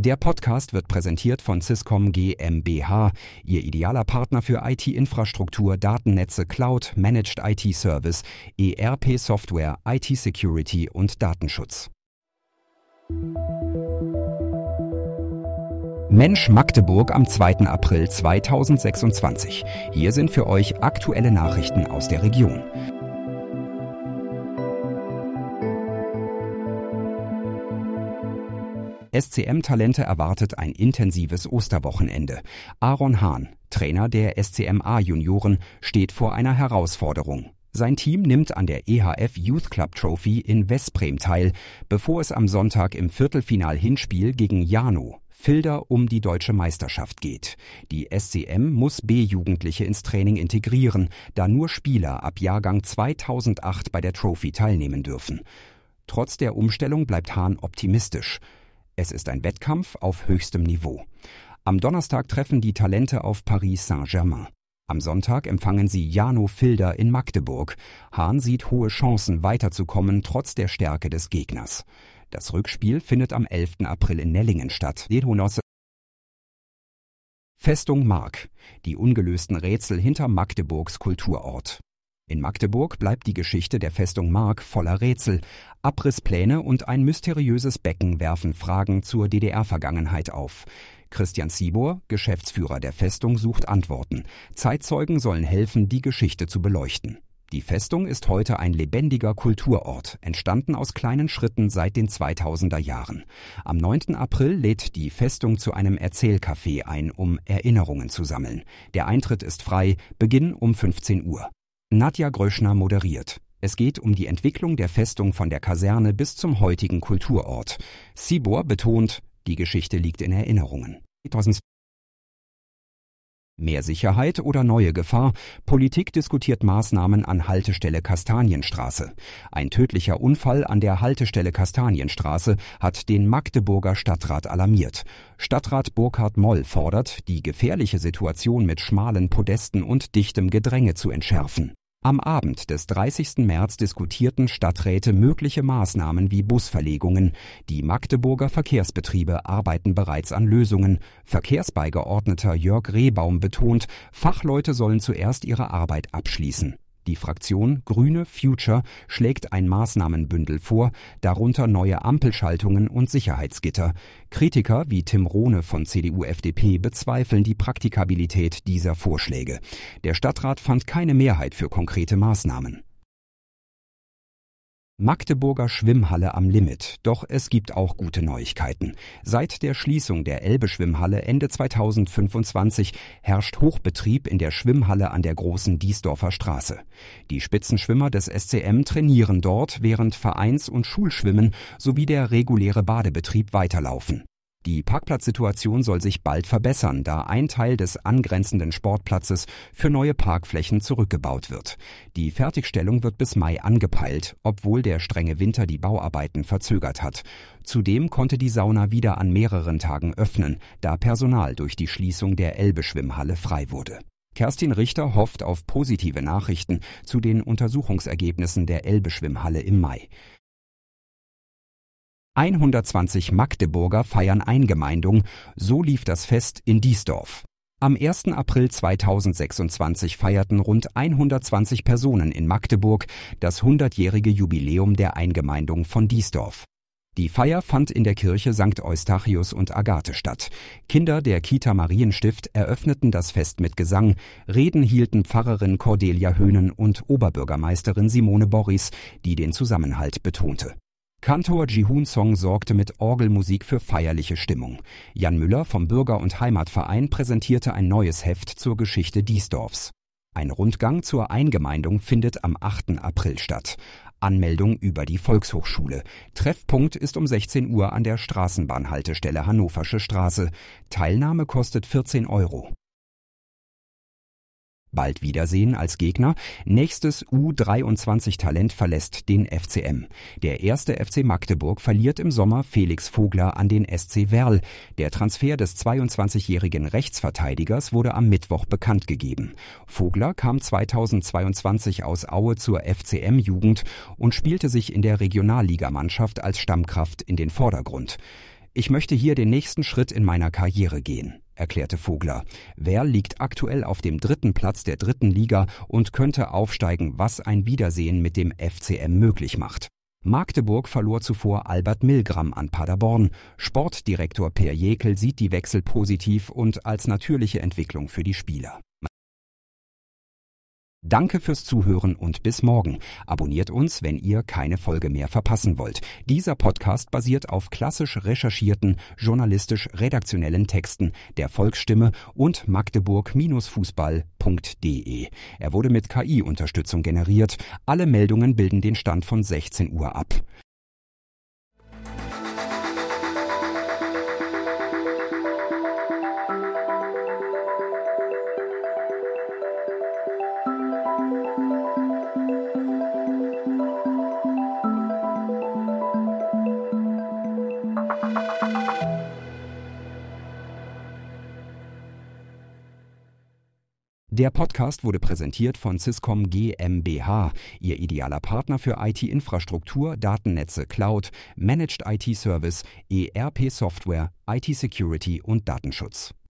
Der Podcast wird präsentiert von Swisscom GmbH, Ihr idealer Partner für IT-Infrastruktur, Datennetze, Cloud, Managed IT-Service, ERP-Software, IT-Security und Datenschutz. Mensch Magdeburg am 2. April 2026. Hier sind für euch aktuelle Nachrichten aus der Region. SCM-Talente erwartet ein intensives Osterwochenende. Aaron Hahn, Trainer der SCM-A-Junioren, steht vor einer Herausforderung. Sein Team nimmt an der EHF Youth Club Trophy in Veszprém teil, bevor es am Sonntag im Viertelfinal-Hinspiel gegen Jarno, Filder, um die deutsche Meisterschaft geht. Die SCM muss B-Jugendliche ins Training integrieren, da nur Spieler ab Jahrgang 2008 bei der Trophy teilnehmen dürfen. Trotz der Umstellung bleibt Hahn optimistisch. Es ist ein Wettkampf auf höchstem Niveau. Am Donnerstag treffen die Talente auf Paris Saint-Germain. Am Sonntag empfangen sie Jarno Filder in Magdeburg. Hahn sieht hohe Chancen, weiterzukommen, trotz der Stärke des Gegners. Das Rückspiel findet am 11. April in Nellingen statt. Festung Mark. Die ungelösten Rätsel hinter Magdeburgs Kulturort. In Magdeburg bleibt die Geschichte der Festung Mark voller Rätsel. Abrisspläne und ein mysteriöses Becken werfen Fragen zur DDR-Vergangenheit auf. Christian Sibor, Geschäftsführer der Festung, sucht Antworten. Zeitzeugen sollen helfen, die Geschichte zu beleuchten. Die Festung ist heute ein lebendiger Kulturort, entstanden aus kleinen Schritten seit den 2000er Jahren. Am 9. April lädt die Festung zu einem Erzählcafé ein, um Erinnerungen zu sammeln. Der Eintritt ist frei, Beginn um 15 Uhr. Nadja Gröschner moderiert. Es geht um die Entwicklung der Festung von der Kaserne bis zum heutigen Kulturort. Sibor betont, die Geschichte liegt in Erinnerungen. Mehr Sicherheit oder neue Gefahr? Politik diskutiert Maßnahmen an Haltestelle Kastanienstraße. Ein tödlicher Unfall an der Haltestelle Kastanienstraße hat den Magdeburger Stadtrat alarmiert. Stadtrat Burkhard Moll fordert, die gefährliche Situation mit schmalen Podesten und dichtem Gedränge zu entschärfen. Am Abend des 30. März diskutierten Stadträte mögliche Maßnahmen wie Busverlegungen. Die Magdeburger Verkehrsbetriebe arbeiten bereits an Lösungen. Verkehrsbeigeordneter Jörg Rehbaum betont, Fachleute sollen zuerst ihre Arbeit abschließen. Die Fraktion Grüne Future schlägt ein Maßnahmenbündel vor, darunter neue Ampelschaltungen und Sicherheitsgitter. Kritiker wie Tim Rohne von CDU-FDP bezweifeln die Praktikabilität dieser Vorschläge. Der Stadtrat fand keine Mehrheit für konkrete Maßnahmen. Magdeburger Schwimmhalle am Limit. Doch es gibt auch gute Neuigkeiten. Seit der Schließung der Elbe-Schwimmhalle Ende 2025 herrscht Hochbetrieb in der Schwimmhalle an der Großen Diesdorfer Straße. Die Spitzenschwimmer des SCM trainieren dort, während Vereins- und Schulschwimmen sowie der reguläre Badebetrieb weiterlaufen. Die Parkplatzsituation soll sich bald verbessern, da ein Teil des angrenzenden Sportplatzes für neue Parkflächen zurückgebaut wird. Die Fertigstellung wird bis Mai angepeilt, obwohl der strenge Winter die Bauarbeiten verzögert hat. Zudem konnte die Sauna wieder an mehreren Tagen öffnen, da Personal durch die Schließung der Elbe-Schwimmhalle frei wurde. Kerstin Richter hofft auf positive Nachrichten zu den Untersuchungsergebnissen der Elbe-Schwimmhalle im Mai. 120 Magdeburger feiern Eingemeindung, so lief das Fest in Diesdorf. Am 1. April 2026 feierten rund 120 Personen in Magdeburg das 100-jährige Jubiläum der Eingemeindung von Diesdorf. Die Feier fand in der Kirche St. Eustachius und Agathe statt. Kinder der Kita Marienstift eröffneten das Fest mit Gesang. Reden hielten Pfarrerin Cordelia Höhnen und Oberbürgermeisterin Simone Borries, die den Zusammenhalt betonte. Kantor Jihun Song sorgte mit Orgelmusik für feierliche Stimmung. Jan Müller vom Bürger- und Heimatverein präsentierte ein neues Heft zur Geschichte Diesdorfs. Ein Rundgang zur Eingemeindung findet am 8. April statt. Anmeldung über die Volkshochschule. Treffpunkt ist um 16 Uhr an der Straßenbahnhaltestelle Hannoversche Straße. Teilnahme kostet 14 €. Bald Wiedersehen als Gegner. Nächstes U23-Talent verlässt den FCM. Der erste FC Magdeburg verliert im Sommer Felix Vogler an den SC Werl. Der Transfer des 22-jährigen Rechtsverteidigers wurde am Mittwoch bekannt gegeben. Vogler kam 2022 aus Aue zur FCM-Jugend und spielte sich in der Regionalligamannschaft als Stammkraft in den Vordergrund. Ich möchte hier den nächsten Schritt in meiner Karriere gehen, erklärte Vogler. Werl liegt aktuell auf dem 3. Platz der 3. Liga und könnte aufsteigen, was ein Wiedersehen mit dem FCM möglich macht. Magdeburg verlor zuvor Albert Milgram an Paderborn. Sportdirektor Per Jekel sieht die Wechsel positiv und als natürliche Entwicklung für die Spieler. Danke fürs Zuhören und bis morgen. Abonniert uns, wenn ihr keine Folge mehr verpassen wollt. Dieser Podcast basiert auf klassisch recherchierten, journalistisch-redaktionellen Texten der Volksstimme und magdeburg-fußball.de. Er wurde mit KI-Unterstützung generiert. Alle Meldungen bilden den Stand von 16 Uhr ab. Der Podcast wurde präsentiert von Swisscom GmbH, Ihr idealer Partner für IT-Infrastruktur, Datennetze, Cloud, Managed IT-Service, ERP-Software, IT-Security und Datenschutz.